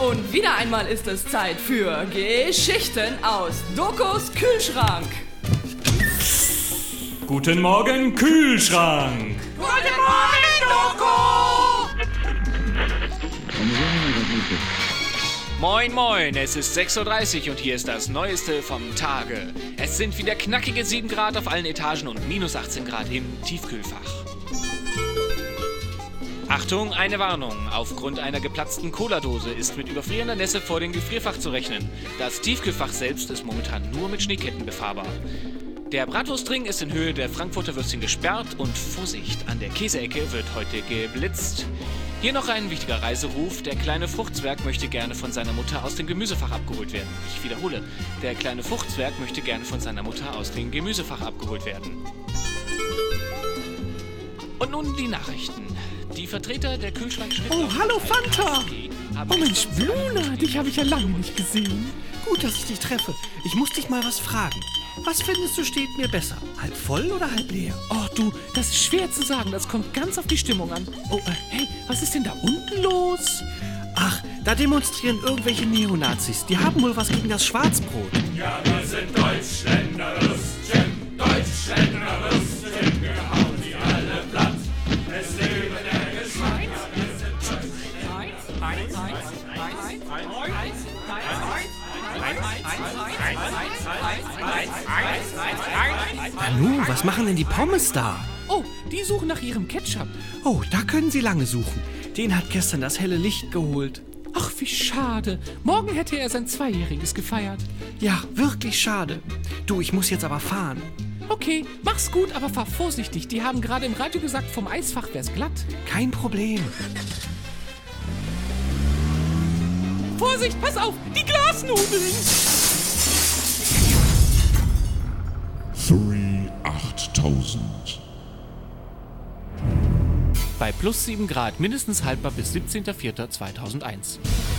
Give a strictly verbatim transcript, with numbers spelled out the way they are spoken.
Und wieder einmal ist es Zeit für Geschichten aus Dokos Kühlschrank. Guten Morgen, Kühlschrank! Guten Morgen, Doko! Moin moin, es ist sechs Uhr dreißig und hier ist das Neueste vom Tage. Es sind wieder knackige sieben Grad auf allen Etagen und minus achtzehn Grad im Tiefkühlfach. Achtung, eine Warnung. Aufgrund einer geplatzten Cola-Dose ist mit überfrierender Nässe vor dem Gefrierfach zu rechnen. Das Tiefkühlfach selbst ist momentan nur mit Schneeketten befahrbar. Der Bratwurstring ist in Höhe der Frankfurter Würstchen gesperrt und Vorsicht, an der Käseecke wird heute geblitzt. Hier noch ein wichtiger Reiseruf. Der kleine Fruchtzwerg möchte gerne von seiner Mutter aus dem Gemüsefach abgeholt werden. Ich wiederhole, der kleine Fruchtzwerg möchte gerne von seiner Mutter aus dem Gemüsefach abgeholt werden. Und nun die Nachrichten. Die Vertreter der Kühlschrankschnitte... Oh, hallo Fanta! Oh Mensch, Bluna, dich habe ich ja lange nicht gesehen. Gut, dass ich dich treffe. Ich muss dich mal was fragen. Was findest du steht mir besser? Halb voll oder halb leer? Oh du, das ist schwer zu sagen. Das kommt ganz auf die Stimmung an. Oh, äh, hey, was ist denn da unten los? Ach, da demonstrieren irgendwelche Neonazis. Die haben wohl was gegen das Schwarzbrot. Ja, wir sind Deutschländer, Rüstchen, Deutschländer, Rüstchen, wir hauen die alle platt. Es lebe der Geschmack, wir sind Nanu, was machen denn die Pommes da? Oh, die suchen nach ihrem Ketchup. Oh, da können sie lange suchen. Den hat gestern das helle Licht geholt. Ach, wie schade. Morgen hätte er sein Zweijähriges gefeiert. Ja, wirklich schade. Du, ich muss jetzt aber fahren. Okay, mach's gut, aber fahr vorsichtig. Die haben gerade im Radio gesagt, vom Eisfach wär's glatt. Kein Problem. Vorsicht, pass auf, die Glasnudeln! Three achttausend. Bei plus sieben Grad mindestens haltbar bis siebzehnter vierter zweitausendeins.